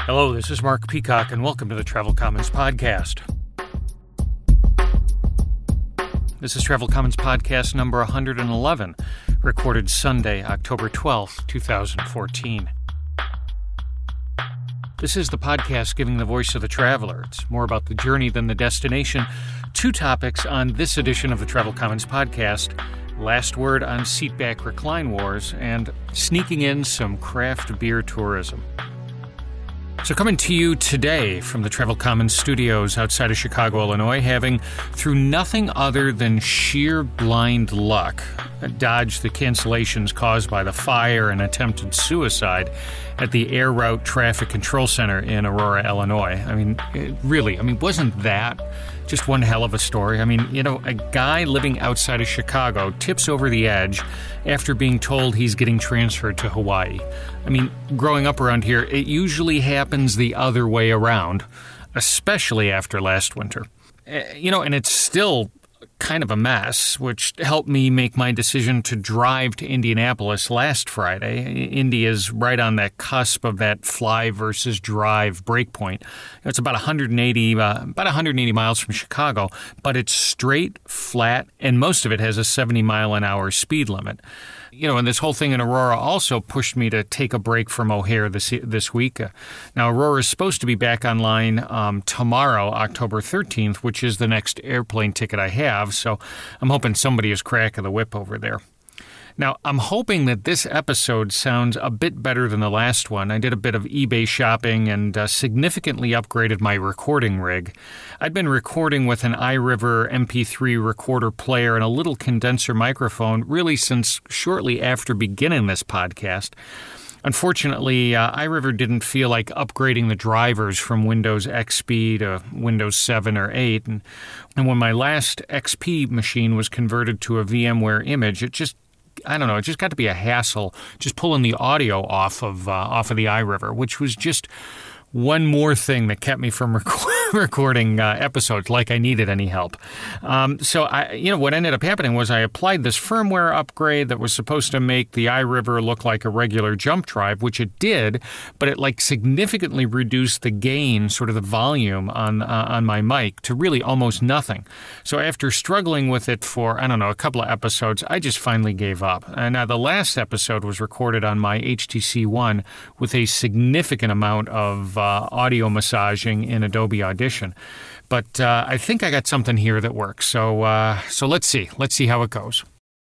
Hello, this is Mark Peacock, and welcome to the Travel Commons Podcast. This is Travel Commons Podcast number 111, recorded Sunday, October 12th, 2014. This is the podcast giving the voice of the traveler. It's more about the journey than the destination. Two topics on this edition of the Travel Commons Podcast: last word on seatback recline wars, and sneaking in some craft beer tourism. So coming to you today from the Travel Commons studios outside of Chicago, Illinois, having, through nothing other than sheer blind luck, dodged the cancellations caused by the fire and attempted suicide at the Air Route Traffic Control Center in Aurora, Illinois. Wasn't that just one hell of a story? A guy living outside of Chicago tips over the edge after being told he's getting transferred to Hawaii. Growing up around here, it usually happens the other way around, especially after last winter. And it's still kind of a mess, which helped me make my decision to drive to Indianapolis last Friday. Indy is right on that cusp of that fly versus drive breakpoint. It's about 180 miles from Chicago, but it's straight, flat, and most of it has a 70-mile-an-hour speed limit. And this whole thing in Aurora also pushed me to take a break from O'Hare this week. Now, Aurora is supposed to be back online tomorrow, October 13th, which is the next airplane ticket I have, so I'm hoping somebody is cracking the whip over there. Now, I'm hoping that this episode sounds a bit better than the last one. I did a bit of eBay shopping and significantly upgraded my recording rig. I'd been recording with an iRiver MP3 recorder player and a little condenser microphone really since shortly after beginning this podcast. Unfortunately, iRiver didn't feel like upgrading the drivers from Windows XP to Windows 7 or 8. And when my last XP machine was converted to a VMware image, it just got to be a hassle just pulling the audio off of the iRiver, which was just one more thing that kept me from recording episodes like I needed any help. So what ended up happening was I applied this firmware upgrade that was supposed to make the iRiver look like a regular jump drive, which it did, but it significantly reduced the gain, sort of the volume on my mic to really almost nothing. So after struggling with it for, a couple of episodes, I just finally gave up. And now the last episode was recorded on my HTC One with a significant amount of audio massaging in Adobe Audition. But I think I got something here that works. So let's see. Let's see how it goes.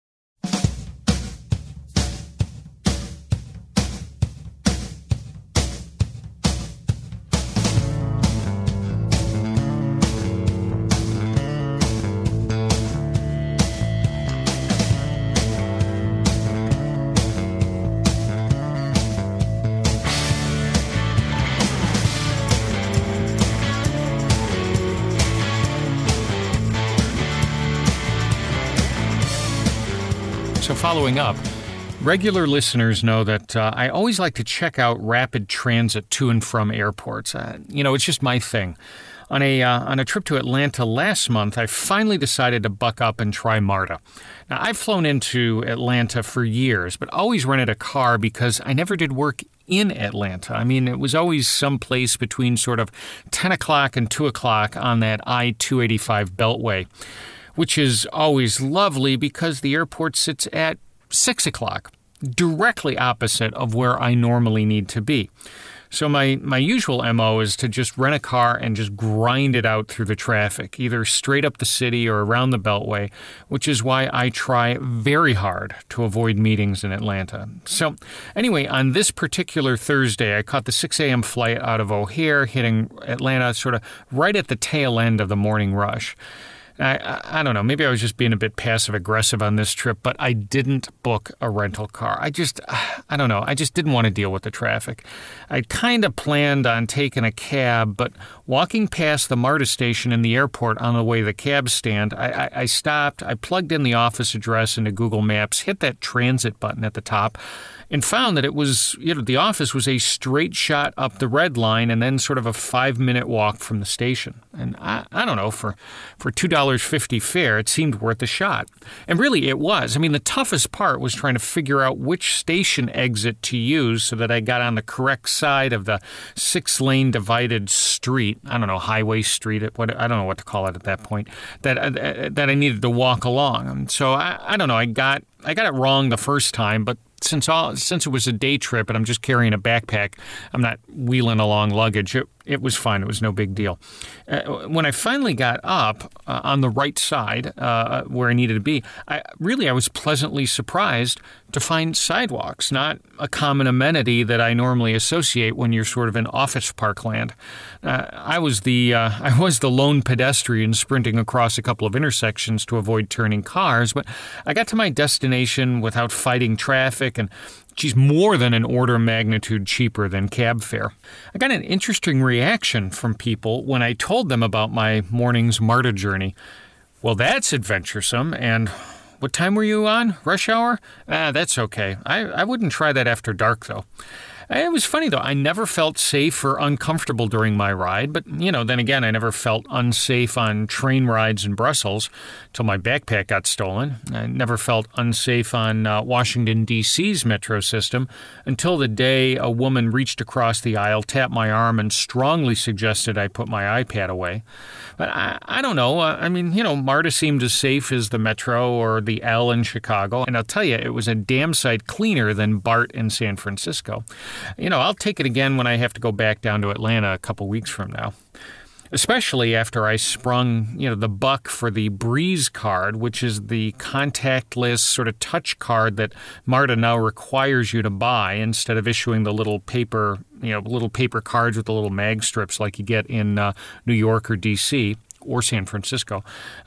So following up, regular listeners know that I always like to check out rapid transit to and from airports. It's just my thing. On a trip to Atlanta last month, I finally decided to buck up and try MARTA. Now, I've flown into Atlanta for years, but always rented a car because I never did work in Atlanta. It was always someplace between sort of 10 o'clock and 2 o'clock on that I-285 beltway, which is always lovely because the airport sits at 6 o'clock, directly opposite of where I normally need to be. So my usual MO is to just rent a car and just grind it out through the traffic, either straight up the city or around the Beltway, which is why I try very hard to avoid meetings in Atlanta. So anyway, on this particular Thursday, I caught the 6 a.m. flight out of O'Hare, hitting Atlanta sort of right at the tail end of the morning rush. I don't know, maybe I was just being a bit passive-aggressive on this trip, but I didn't book a rental car. I just didn't want to deal with the traffic. I kind of planned on taking a cab, but walking past the MARTA station in the airport on the way to the cab stand, I stopped, I plugged in the office address into Google Maps, hit that transit button at the top, and found that it was, the office was a straight shot up the Red Line and then sort of a 5-minute walk from the station. And I don't know, for $2.50 fare, it seemed worth a shot. And really, it was. I mean, the toughest part was trying to figure out which station exit to use so that I got on the correct side of the 6-lane divided street. I don't know, highway street. I don't know what to call it at that point. That I needed to walk along. And so I don't know. I got it wrong the first time, but since it was a day trip and I'm just carrying a backpack, I'm not wheeling along luggage. It was fine. It was no big deal. When I finally got up on the right side where I needed to be, I was pleasantly surprised to find sidewalks, not a common amenity that I normally associate when you're sort of in office parkland. I was the lone pedestrian sprinting across a couple of intersections to avoid turning cars, but I got to my destination without fighting traffic and she's more than an order of magnitude cheaper than cab fare. I got an interesting reaction from people when I told them about my morning's MARTA journey. Well, that's adventuresome, and what time were you on? Rush hour? That's okay. I wouldn't try that after dark, though. It was funny, though. I never felt safe or uncomfortable during my ride, but, then again, I never felt unsafe on train rides in Brussels till my backpack got stolen. I never felt unsafe on Washington, D.C.'s metro system until the day a woman reached across the aisle, tapped my arm, and strongly suggested I put my iPad away. But I don't know. MARTA seemed as safe as the Metro or the L in Chicago, and I'll tell you, it was a damn sight cleaner than BART in San Francisco. I'll take it again when I have to go back down to Atlanta a couple weeks from now. Especially after I sprung, the buck for the Breeze card, which is the contactless sort of touch card that MARTA now requires you to buy instead of issuing the little paper cards with the little mag strips like you get in New York or D.C. or San Francisco.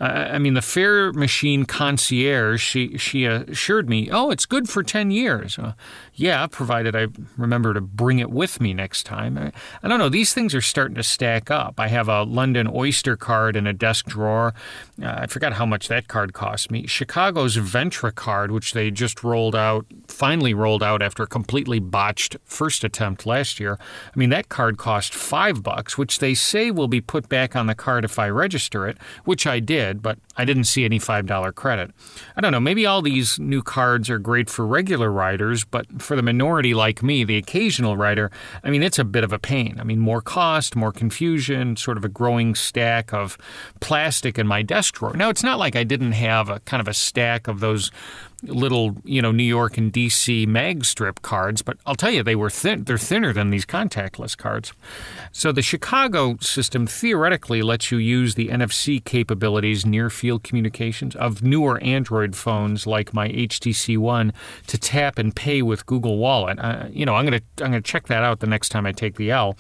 The fare machine concierge, she assured me, it's good for 10 years. Yeah, provided I remember to bring it with me next time. I don't know. These things are starting to stack up. I have a London Oyster card in a desk drawer. I forgot how much that card cost me. Chicago's Ventra card, which they just finally rolled out after a completely botched first attempt last year. That card cost $5, which they say will be put back on the card if I register it, which I did, but I didn't see any $5 credit. I don't know, maybe all these new cards are great for regular riders, but for the minority like me, the occasional rider, it's a bit of a pain. More cost, more confusion, sort of a growing stack of plastic in my desk drawer. Now, it's not like I didn't have a kind of a stack of those little, New York and D.C. mag strip cards, but I'll tell you, they're thinner than these contactless cards. So the Chicago system theoretically lets you use the NFC capabilities near-field communications of newer Android phones like my HTC One to tap and pay with Google Wallet. I'm gonna check that out the next time I take the L.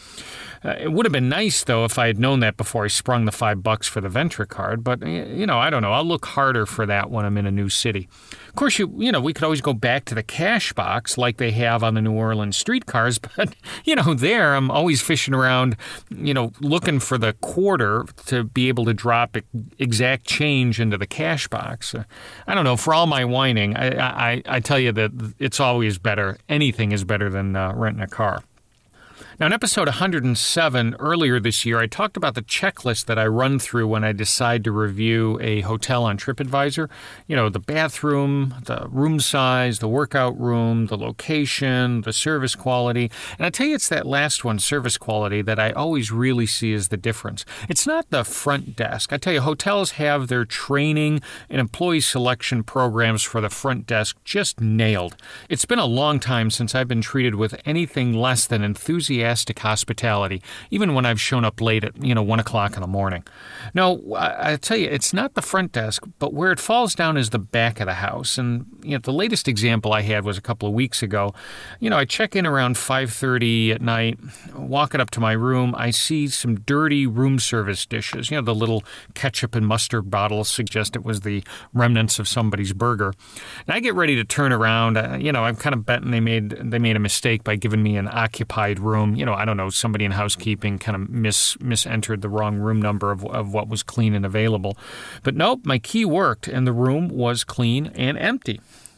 It would have been nice, though, if I had known that before I sprung the $5 for the Ventra card, but, I don't know. I'll look harder for that when I'm in a new city. Of course, we could always go back to the cash box like they have on the New Orleans streetcars, but, there I'm always fishing around, looking for the quarter to be able to drop exact change into the cash box. I don't know. For all my whining, I tell you that it's always better. Anything is better than renting a car. Now, in episode 107 earlier this year, I talked about the checklist that I run through when I decide to review a hotel on TripAdvisor. The bathroom, the room size, the workout room, the location, the service quality. And I tell you, it's that last one, service quality, that I always really see as the difference. It's not the front desk. I tell you, hotels have their training and employee selection programs for the front desk just nailed. It's been a long time since I've been treated with anything less than enthusiastic hospitality, even when I've shown up late at, 1 o'clock in the morning. No, I tell you, it's not the front desk, but where it falls down is the back of the house. And, the latest example I had was a couple of weeks ago. I check in around 5:30 at night, walking up to my room, I see some dirty room service dishes. The little ketchup and mustard bottles suggest it was the remnants of somebody's burger. And I get ready to turn around. I'm kind of betting they made a mistake by giving me an occupied room. I don't know, somebody in housekeeping kind of misentered the wrong room number of what was clean and available. But nope, my key worked, and the room was clean and empty.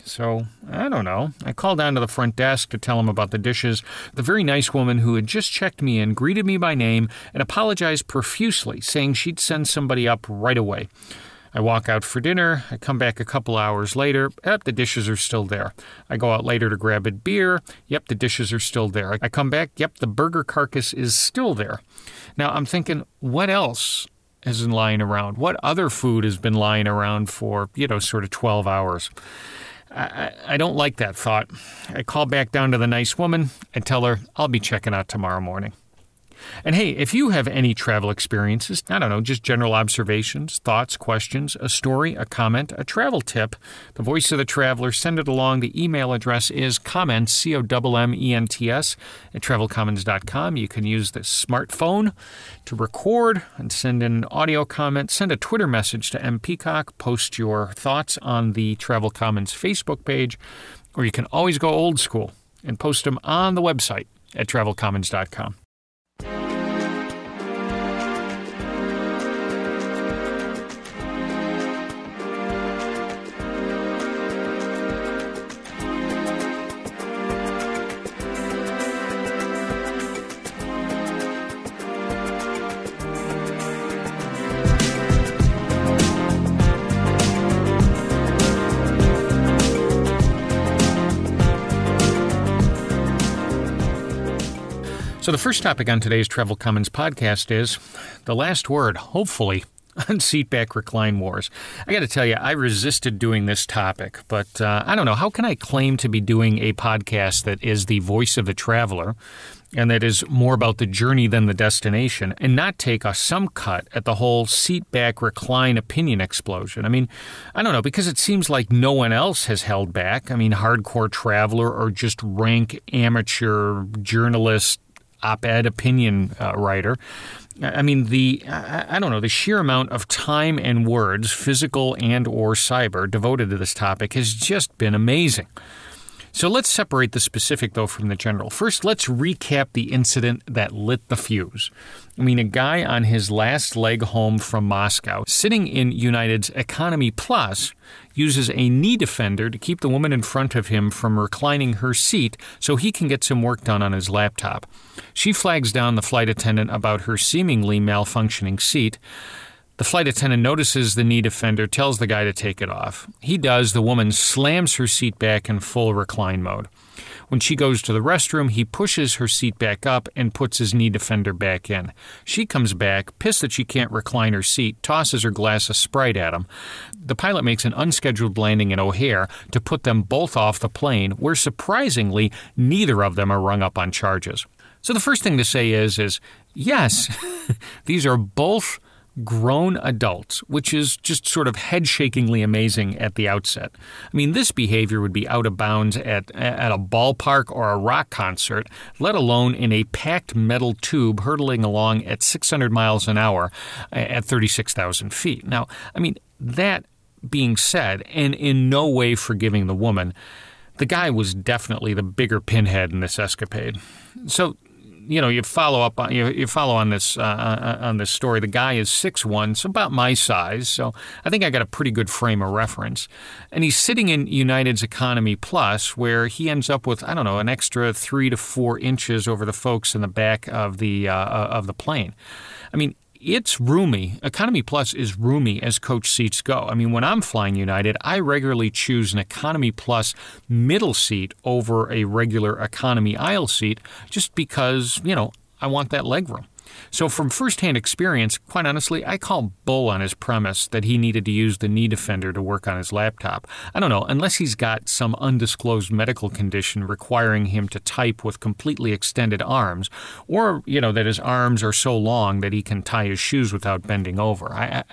So, I don't know. I called down to the front desk to tell him about the dishes. The very nice woman who had just checked me in greeted me by name and apologized profusely, saying she'd send somebody up right away. I walk out for dinner. I come back a couple hours later. Yep, the dishes are still there. I go out later to grab a beer. Yep, the dishes are still there. I come back. Yep, the burger carcass is still there. Now, I'm thinking, what else has been lying around? What other food has been lying around for, sort of 12 hours? I don't like that thought. I call back down to the nice woman and tell her I'll be checking out tomorrow morning. And hey, if you have any travel experiences, I don't know, just general observations, thoughts, questions, a story, a comment, a travel tip, the voice of the traveler, send it along. The email address is comments, COMMENTS, at travelcommons.com. You can use the smartphone to record and send in an audio comment. Send a Twitter message to M. Peacock. Post your thoughts on the Travel Commons Facebook page. Or you can always go old school and post them on the website at travelcommons.com. So the first topic on today's Travel Commons podcast is the last word, hopefully, on seatback recline wars. I got to tell you, I resisted doing this topic, but I don't know. How can I claim to be doing a podcast that is the voice of the traveler and that is more about the journey than the destination and not take some cut at the whole seatback recline opinion explosion? I mean, I don't know, because it seems like no one else has held back. I mean, hardcore traveler or just rank amateur journalist, op-ed opinion writer. I mean, I don't know, the sheer amount of time and words, physical and or cyber, devoted to this topic has just been amazing. So let's separate the specific, though, from the general. First, let's recap the incident that lit the fuse. I mean, a guy on his last leg home from Moscow, sitting in United's Economy Plus, uses a knee defender to keep the woman in front of him from reclining her seat so he can get some work done on his laptop. She flags down the flight attendant about her seemingly malfunctioning seat. The flight attendant notices the knee defender, tells the guy to take it off. He does. The woman slams her seat back in full recline mode. When she goes to the restroom, he pushes her seat back up and puts his knee defender back in. She comes back, pissed that she can't recline her seat, tosses her glass of Sprite at him. The pilot makes an unscheduled landing in O'Hare to put them both off the plane, where surprisingly, neither of them are rung up on charges. So the first thing to say is yes, these are both grown adults, which is just sort of head-shakingly amazing at the outset. I mean, this behavior would be out of bounds at a ballpark or a rock concert, let alone in a packed metal tube hurtling along at 600 miles an hour at 36,000 feet. Now, I mean, that being said, and in no way forgiving the woman, the guy was definitely the bigger pinhead in this escapade. So, you follow on this story. The guy is 6'1", so about my size. So I think I got a pretty good frame of reference. And he's sitting in United's Economy Plus, where he ends up with, I don't know, an extra 3 to 4 inches over the folks in the back of the plane. I mean, it's roomy. Economy Plus is roomy as coach seats go. I mean, when I'm flying United, I regularly choose an Economy Plus middle seat over a regular economy aisle seat just because, I want that legroom. So from firsthand experience, quite honestly, I call bull on his premise that he needed to use the knee defender to work on his laptop. I don't know, unless he's got some undisclosed medical condition requiring him to type with completely extended arms, or, that his arms are so long that he can tie his shoes without bending over.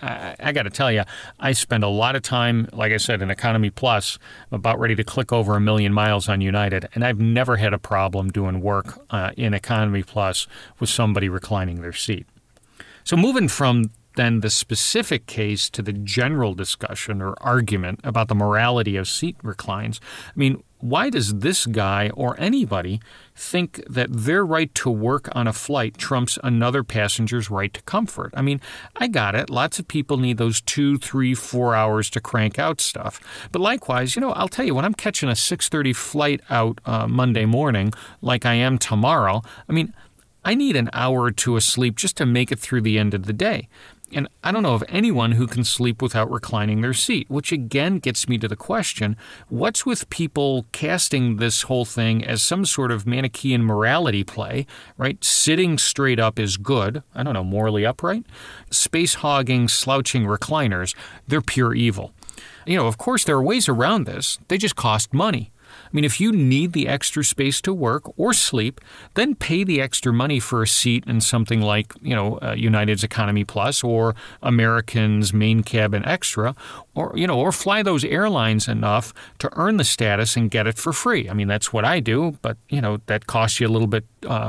I got to tell you, I spend a lot of time, like I said, in Economy Plus, about ready to click over 1 million miles on United, and I've never had a problem doing work in Economy Plus with somebody reclining their seat. So moving from then the specific case to the general discussion or argument about the morality of seat reclines. I mean, why does this guy or anybody think that their right to work on a flight trumps another passenger's right to comfort? I mean, I got it. Lots of people need those 2, 3, 4 hours to crank out stuff. But likewise, I'll tell you, when I'm catching a 6:30 flight out Monday morning, like I am tomorrow, I mean, I need an hour or two of sleep just to make it through the end of the day. And I don't know of anyone who can sleep without reclining their seat, which again gets me to the question, what's with people casting this whole thing as some sort of Manichaean morality play, right? Sitting straight up is good. I don't know, morally upright. Space hogging, slouching recliners, they're pure evil. Of course, there are ways around this. They just cost money. I mean, if you need the extra space to work or sleep, then pay the extra money for a seat in something like, United's Economy Plus or American's Main Cabin Extra, or fly those airlines enough to earn the status and get it for free. I mean, that's what I do, but, that costs you a little bit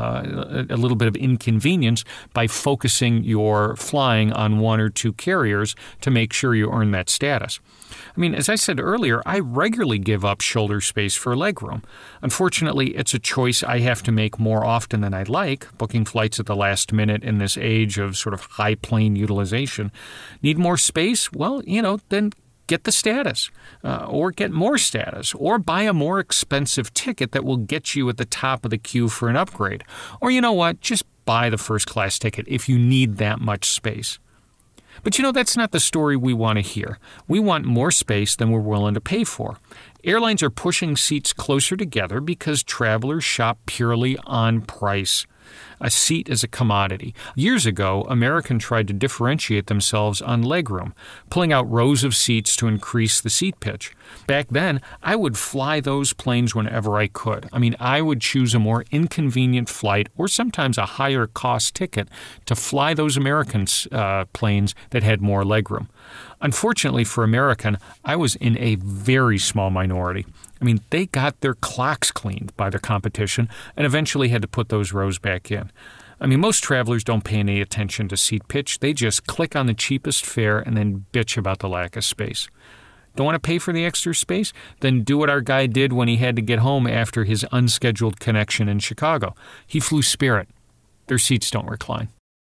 of inconvenience by focusing your flying on one or two carriers to make sure you earn that status. I mean, as I said earlier, I regularly give up shoulder space for legroom. Unfortunately, it's a choice I have to make more often than I'd like, booking flights at the last minute in this age of sort of high plane utilization. Need more space? Well, then get the status, or get more status, or buy a more expensive ticket that will get you at the top of the queue for an upgrade. Or you know what? Just buy the first class ticket if you need that much space. But that's not the story we want to hear. We want more space than we're willing to pay for. Airlines are pushing seats closer together because travelers shop purely on price. A seat is a commodity. Years ago, American tried to differentiate themselves on legroom, pulling out rows of seats to increase the seat pitch. Back then, I would fly those planes whenever I could. I mean, I would choose a more inconvenient flight or sometimes a higher cost ticket to fly those American planes that had more legroom. Unfortunately for American, I was in a very small minority. I mean, they got their clocks cleaned by their competition and eventually had to put those rows back in. I mean, most travelers don't pay any attention to seat pitch. They just click on the cheapest fare and then bitch about the lack of space. Don't want to pay for the extra space? Then do what our guy did when he had to get home after his unscheduled connection in Chicago. He flew Spirit. Their seats don't recline.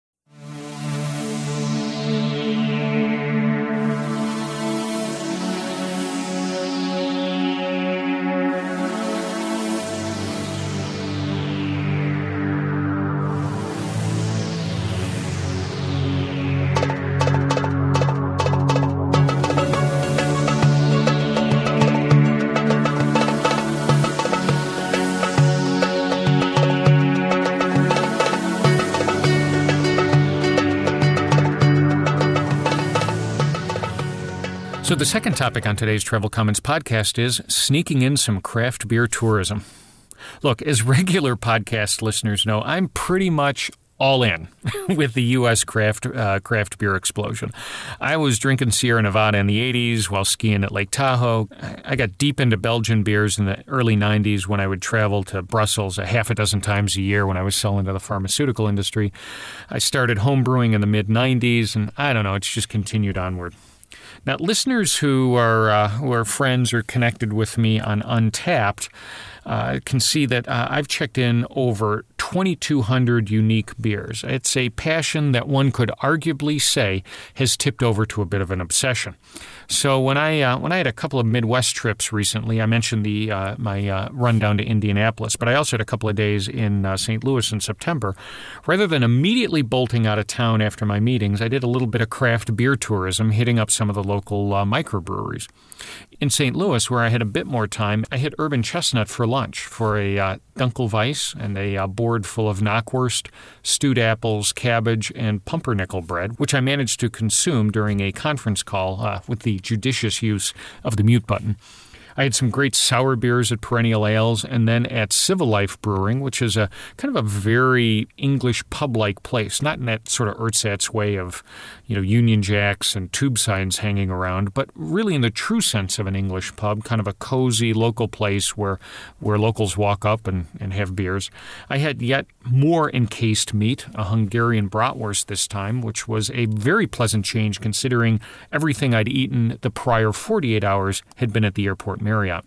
So the second topic on today's Travel Commons podcast is sneaking in some craft beer tourism. Look, as regular podcast listeners know, I'm pretty much all in with the U.S. craft beer explosion. I was drinking Sierra Nevada in the 80s while skiing at Lake Tahoe. I got deep into Belgian beers in the early 90s when I would travel to Brussels a half a dozen times a year when I was selling to the pharmaceutical industry. I started homebrewing in the mid-90s, and I don't know, it's just continued onward. Now, listeners who are friends or connected with me on Untapped can see that I've checked in over 2,200 unique beers. It's a passion that one could arguably say has tipped over to a bit of an obsession. So when I had a couple of Midwest trips recently, I mentioned my run down to Indianapolis, but I also had a couple of days in St. Louis in September. Rather than immediately bolting out of town after my meetings, I did a little bit of craft beer tourism, hitting up some of the local microbreweries. In St. Louis, where I had a bit more time, I hit Urban Chestnut for lunch for a Dunkelweiss and a board full of knockwurst, stewed apples, cabbage, and pumpernickel bread, which I managed to consume during a conference call with the judicious use of the mute button. I had some great sour beers at Perennial Ales, and then at Civil Life Brewing, which is a kind of a very English pub-like place, not in that sort of ersatz way of, Union Jacks and tube signs hanging around, but really in the true sense of an English pub, kind of a cozy local place where locals walk up and have beers. I had yet more encased meat, a Hungarian bratwurst this time, which was a very pleasant change considering everything I'd eaten the prior 48 hours had been at the airport Marriott.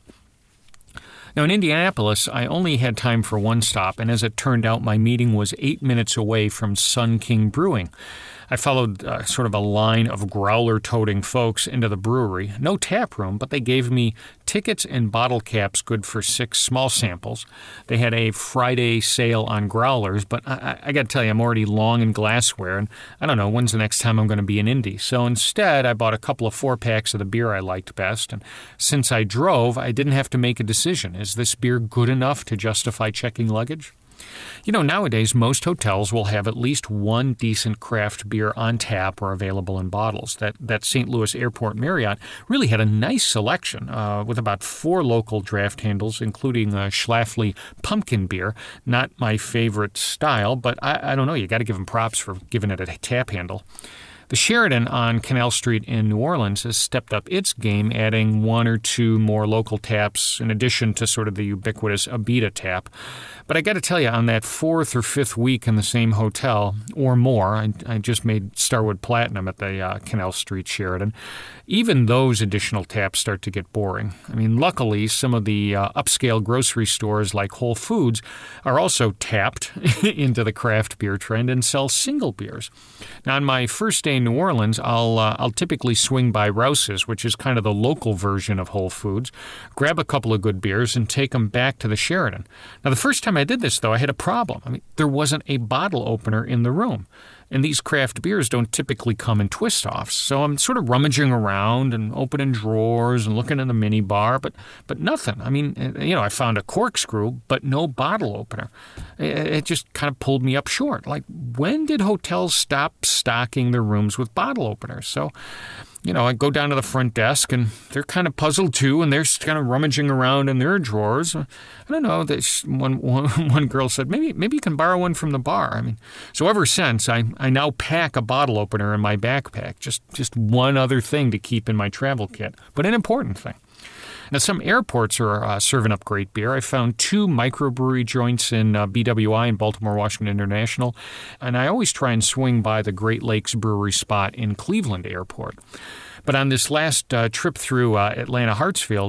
Now, in Indianapolis, I only had time for one stop, and as it turned out, my meeting was 8 minutes away from Sun King Brewing. I followed sort of a line of growler-toting folks into the brewery. No tap room, but they gave me tickets and bottle caps good for 6 small samples. They had a Friday sale on growlers, but I got to tell you, I'm already long in glassware, and I don't know, when's the next time I'm going to be in Indy? So instead, I bought a couple of 4-packs of the beer I liked best, and since I drove, I didn't have to make a decision. Is this beer good enough to justify checking luggage? Nowadays, most hotels will have at least one decent craft beer on tap or available in bottles. That St. Louis Airport Marriott really had a nice selection with about 4 local draft handles, including Schlafly pumpkin beer. Not my favorite style, but I don't know. You got to give them props for giving it a tap handle. The Sheraton on Canal Street in New Orleans has stepped up its game, adding 1 or 2 more local taps in addition to sort of the ubiquitous Abita tap. But I got to tell you, on that 4th or 5th week in the same hotel, or more, I just made Starwood Platinum at the Canal Street Sheraton, even those additional taps start to get boring. I mean, luckily, some of the upscale grocery stores like Whole Foods are also tapped into the craft beer trend and sell single beers. Now, on my first day in New Orleans, I'll typically swing by Rouse's, which is kind of the local version of Whole Foods, grab a couple of good beers, and take them back to the Sheraton. Now, the first time I did this, though, I had a problem. I mean, there wasn't a bottle opener in the room. And these craft beers don't typically come in twist-offs. So I'm sort of rummaging around and opening drawers and looking in the mini bar, but nothing. I mean, I found a corkscrew, but no bottle opener. It just kind of pulled me up short. Like, when did hotels stop stocking their rooms with bottle openers? So, I go down to the front desk, and they're kind of puzzled, too, and they're kind of rummaging around in their drawers. I don't know. One girl said, maybe you can borrow one from the bar. I mean, so ever since, I now pack a bottle opener in my backpack, just one other thing to keep in my travel kit, but an important thing. Now, some airports are serving up great beer. I found 2 microbrewery joints in BWI and Baltimore Washington International, and I always try and swing by the Great Lakes Brewery spot in Cleveland Airport. But on this last trip through Atlanta Hartsfield,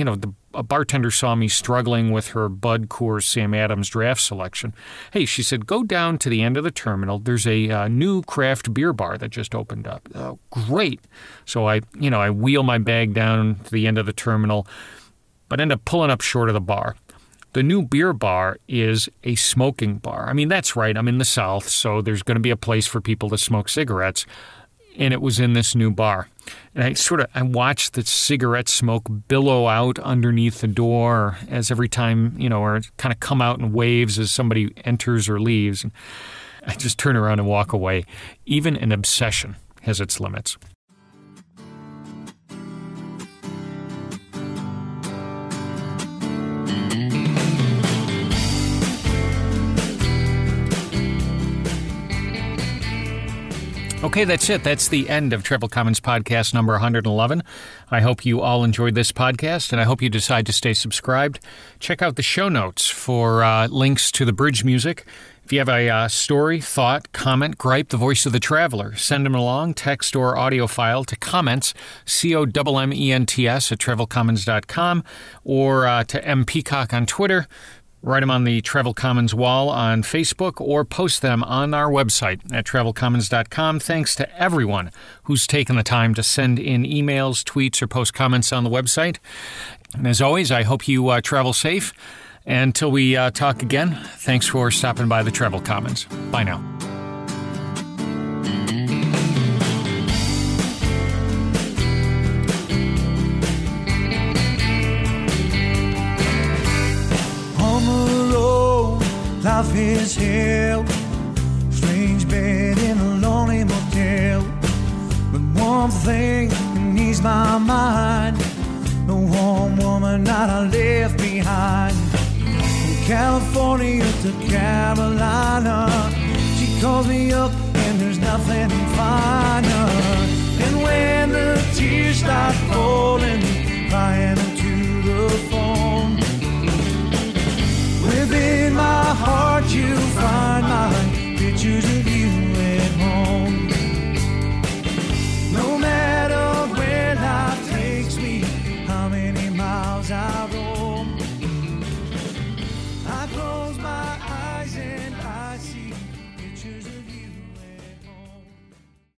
a bartender saw me struggling with her Bud Coors Sam Adams draft selection. Hey, she said, go down to the end of the terminal. There's a new craft beer bar that just opened up. Oh, great. So I wheel my bag down to the end of the terminal, but end up pulling up short of the bar. The new beer bar is a smoking bar. I mean, that's right. I'm in the South, so there's going to be a place for people to smoke cigarettes. And it was in this new bar. And I watched the cigarette smoke billow out underneath the door as every time, or kind of come out in waves as somebody enters or leaves. And I just turn around and walk away. Even an obsession has its limits. Okay, that's it. That's the end of Travel Commons Podcast number 111. I hope you all enjoyed this podcast, and I hope you decide to stay subscribed. Check out the show notes for links to the bridge music. If you have a story, thought, comment, gripe, the voice of the traveler, send them along, text or audio file to comments, COMMENTS at travelcommons.com, or to M. Peacock on Twitter. Write them on the Travel Commons wall on Facebook or post them on our website at travelcommons.com. Thanks to everyone who's taken the time to send in emails, tweets, or post comments on the website. And as always, I hope you travel safe. Until we talk again, thanks for stopping by the Travel Commons. Bye now. Life is hell, strange bed in a lonely motel. But one thing can ease my mind, the warm woman that I left behind. From California to Carolina, she calls me up and there's nothing fine.